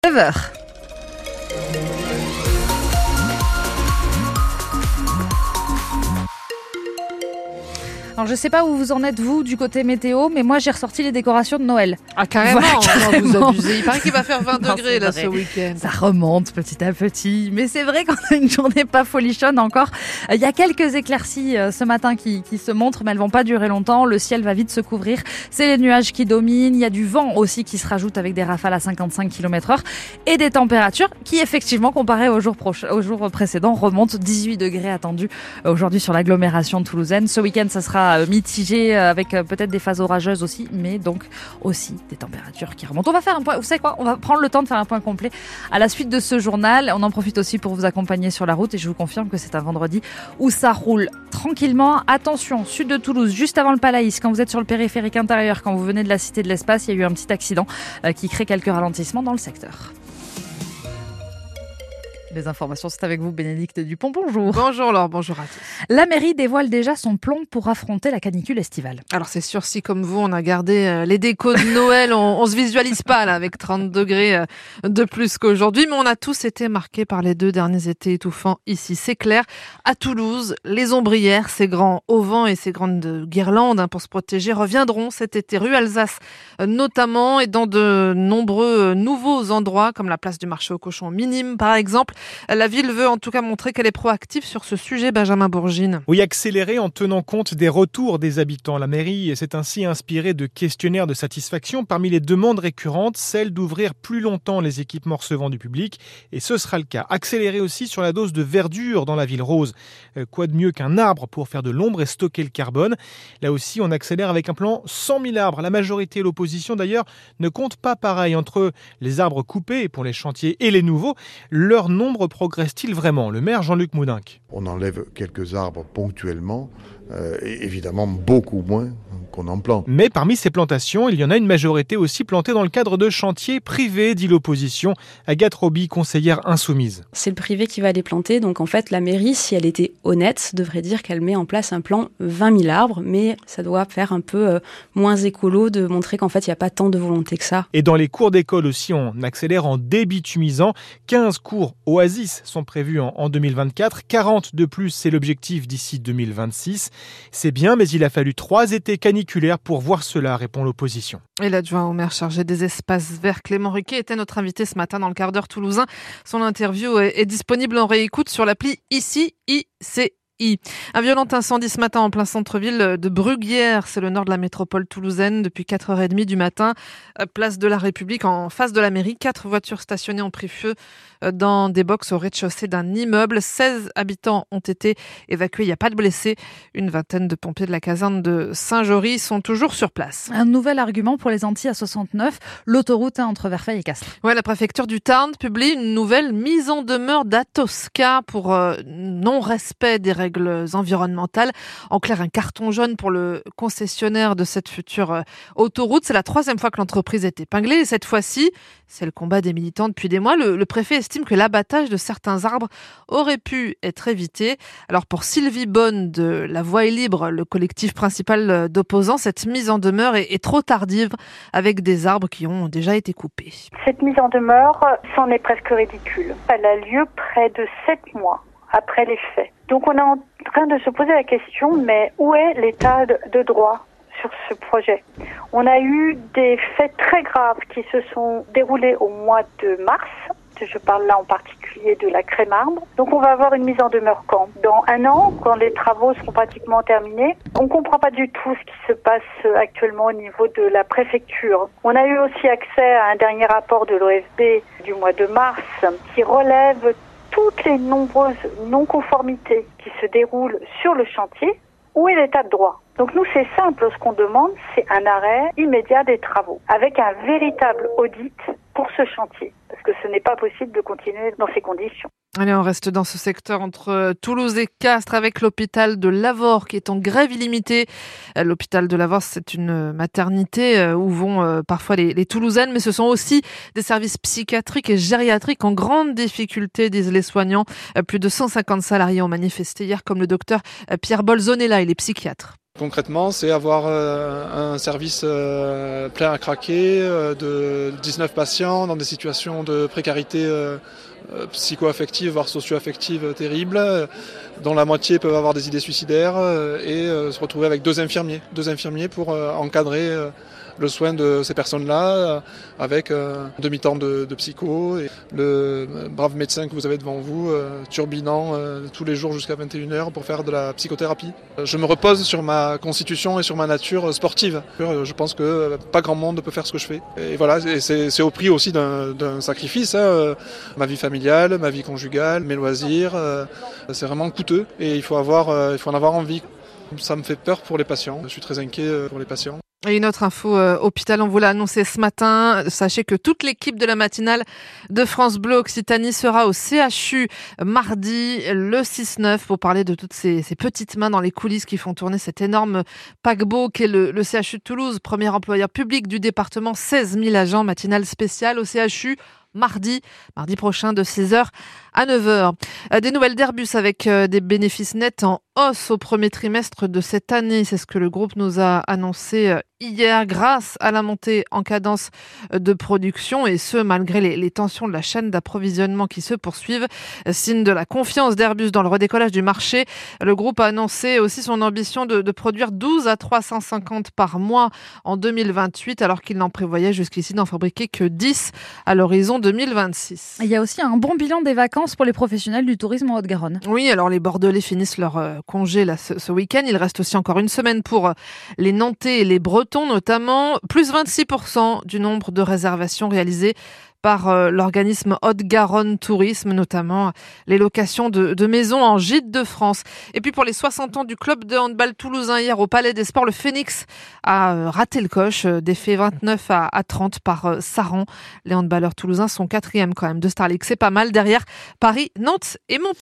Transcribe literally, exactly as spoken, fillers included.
neuf heures. Alors je sais pas où vous en êtes vous du côté météo, mais moi j'ai ressorti les décorations de Noël. Ah carrément, Voilà, non, carrément. vous abusez. Il paraît qu'il va faire vingt Non, degrés c'est là vrai. ce week-end. Ça remonte petit à petit, mais c'est vrai qu'on a une journée pas folichonne encore. Il y a quelques éclaircies euh, ce matin qui, qui se montrent, mais elles vont pas durer longtemps. Le ciel va vite se couvrir. C'est les nuages qui dominent. Il y a du vent aussi qui se rajoute avec des rafales à cinquante-cinq kilomètres heure et des températures qui effectivement, comparées au jour prochain, au jour précédent, remontent. dix-huit degrés attendus aujourd'hui sur l'agglomération toulousaine. Ce week-end, ça sera euh, mitigé avec euh, peut-être des phases orageuses aussi, mais donc aussi des températures qui remontent. On va faire un point, vous savez quoi, on va prendre le temps de faire un point complet à la suite de ce journal. On en profite aussi pour vous accompagner sur la route et je vous confirme que c'est un vendredi où ça roule tranquillement. Attention, sud de Toulouse, juste avant le Palaïs, quand vous êtes sur le périphérique intérieur, quand vous venez de la Cité de l'Espace, il y a eu un petit accident euh, qui crée quelques ralentissements dans le secteur. Les informations, c'est avec vous, Bénédicte Dupont. Bonjour. Bonjour Laure, bonjour à tous. La mairie dévoile déjà son plan pour affronter la canicule estivale. Alors c'est sûr, si comme vous, on a gardé euh, les décos de Noël, on, on se visualise pas là avec trente degrés euh, de plus qu'aujourd'hui, mais on a tous été marqués par les deux derniers étés étouffants ici. C'est clair, à Toulouse, les ombrières, ces grands auvents et ces grandes guirlandes hein, pour se protéger reviendront cet été rue Alsace euh, notamment et dans de nombreux euh, nouveaux endroits comme la place du marché aux cochons minime par exemple. La ville veut en tout cas montrer qu'elle est proactive sur ce sujet, Benjamin Bourgine. Oui, accélérer en tenant compte des retours des habitants. La mairie s'est ainsi inspirée de questionnaires de satisfaction. Parmi les demandes récurrentes, celle d'ouvrir plus longtemps les équipements recevant du public. Et ce sera le cas. Accélérer aussi sur la dose de verdure dans la ville rose. Quoi de mieux qu'un arbre pour faire de l'ombre et stocker le carbone? Là aussi, on accélère avec un plan cent mille arbres. La majorité et l'opposition d'ailleurs ne comptent pas pareil. Entre les arbres coupés pour les chantiers et les nouveaux, leur nombre progresse-t-il vraiment? Le maire Jean-Luc Moudinque. On enlève quelques arbres ponctuellement, euh, et évidemment beaucoup moins qu'on en plante. Mais parmi ces plantations, il y en a une majorité aussi plantée dans le cadre de chantiers privés, dit l'opposition. Agathe Roby, conseillère insoumise. C'est le privé qui va les planter, donc en fait la mairie, si elle était honnête, devrait dire qu'elle met en place un plan vingt mille arbres, mais ça doit faire un peu euh, moins écolo de montrer qu'en fait il n'y a pas tant de volonté que ça. Et dans les cours d'école aussi, on accélère en débitumisant. quinze cours Oasis sont prévus en, en deux mille vingt-quatre, quarante de plus, c'est l'objectif d'ici deux mille vingt-six. C'est bien, mais il a fallu trois étés caniculaires pour voir cela, répond l'opposition. Et l'adjoint au maire chargé des espaces verts, Clément Riquet, était notre invité ce matin dans le quart d'heure toulousain. Son interview est, est disponible en réécoute sur l'appli Ici I C I. Un violent incendie ce matin en plein centre-ville de Bruguière, c'est le nord de la métropole toulousaine, depuis quatre heures trente du matin, place de la République en face de la mairie. Quatre voitures stationnées ont pris feu dans des box au rez-de-chaussée d'un immeuble. seize habitants ont été évacués, il n'y a pas de blessés. Une vingtaine de pompiers de la caserne de Saint-Jory sont toujours sur place. Un nouvel argument pour les Antilles à soixante-neuf, l'autoroute hein, entre Verfeil et Castres. Ouais, la préfecture du Tarn publie une nouvelle mise en demeure d'Atosca pour euh, non-respect des règles environnementales. En clair, un carton jaune pour le concessionnaire de cette future euh, autoroute. C'est la troisième fois que l'entreprise est épinglée et cette fois-ci, c'est le combat des militants depuis des mois. Le, le préfet estime que l'abattage de certains arbres aurait pu être évité. Alors pour Sylvie Bonne de La Voix est libre, le collectif principal d'opposants, cette mise en demeure est, est trop tardive avec des arbres qui ont déjà été coupés. Cette mise en demeure, c'en est presque ridicule. Elle a lieu près de sept mois après les faits. Donc on est en train de se poser la question, mais où est l'état de droit sur ce projet? On a eu des faits très graves qui se sont déroulés au mois de mars. Je parle là en particulier de la crème arbre. Donc on va avoir une mise en demeure quand? Dans un an, quand les travaux seront pratiquement terminés. On ne comprend pas du tout ce qui se passe actuellement au niveau de la préfecture. On a eu aussi accès à un dernier rapport de l'O F B du mois de mars qui relève toutes les nombreuses non-conformités qui se déroulent sur le chantier. Où est l'état de droit? Donc nous, c'est simple, ce qu'on demande, c'est un arrêt immédiat des travaux, avec un véritable audit pour ce chantier, parce que ce n'est pas possible de continuer dans ces conditions. Allez, on reste dans ce secteur entre Toulouse et Castres avec l'hôpital de Lavore qui est en grève illimitée. L'hôpital de Lavore, c'est une maternité où vont parfois les, les Toulousaines, mais ce sont aussi des services psychiatriques et gériatriques en grande difficulté, disent les soignants. Plus de cent cinquante salariés ont manifesté hier, comme le docteur Pierre Bolzonella, il est psychiatre. Concrètement, c'est avoir euh, un service euh, plein à craquer euh, de dix-neuf patients dans des situations de précarité euh, euh, psycho-affective, voire socio-affective terribles, euh, dont la moitié peuvent avoir des idées suicidaires euh, et euh, se retrouver avec deux infirmiers, deux infirmiers pour euh, encadrer euh, le soin de ces personnes-là euh, avec euh, un demi-temps de, de psycho et le brave médecin que vous avez devant vous euh, turbinant euh, tous les jours jusqu'à vingt et une heures pour faire de la psychothérapie. Je me repose sur ma constitution et sur ma nature sportive. Je pense que pas grand monde peut faire ce que je fais. Et voilà, et c'est, c'est au prix aussi d'un, d'un sacrifice. Hein. Ma vie familiale, ma vie conjugale, mes loisirs, euh, c'est vraiment coûteux et il faut avoir, euh, il faut en avoir envie. Ça me fait peur pour les patients. Je suis très inquiet pour les patients. Et une autre info, euh, hôpital, on vous l'a annoncé ce matin. Sachez que toute l'équipe de la matinale de France Bleu Occitanie sera au C H U mardi, le six neuf, pour parler de toutes ces, ces petites mains dans les coulisses qui font tourner cet énorme paquebot qu'est le, le C H U de Toulouse, premier employeur public du département, seize mille agents, matinale spéciale au C H U. Mardi, mardi prochain de six heures à neuf heures. Des nouvelles d'Airbus avec des bénéfices nets en hausse au premier trimestre de cette année. C'est ce que le groupe nous a annoncé hier grâce à la montée en cadence de production et ce, malgré les, les tensions de la chaîne d'approvisionnement qui se poursuivent. Signe de la confiance d'Airbus dans le redécollage du marché. Le groupe a annoncé aussi son ambition de, de produire douze à trois cent cinquante par mois en deux mille vingt-huit alors qu'il n'en prévoyait jusqu'ici d'en fabriquer que dix à l'horizon deux mille vingt-six. Il y a aussi un bon bilan des vacances pour les professionnels du tourisme en Haute-Garonne. Oui, alors les Bordelais finissent leur euh, congé là, ce, ce week-end. Il reste aussi encore une semaine pour euh, les Nantais et les Bretons notamment. Plus vingt-six pour cent du nombre de réservations réalisées par euh, l'organisme Haute-Garonne Tourisme, notamment les locations de, de maisons en gîte de France. Et puis pour les soixante ans du club de handball toulousain hier au Palais des Sports, le Phénix a euh, raté le coche, euh, défait vingt-neuf à trente par euh, Saran. Les handballeurs toulousains sont quatrième quand même de Star League. C'est pas mal derrière Paris, Nantes et Montpellier.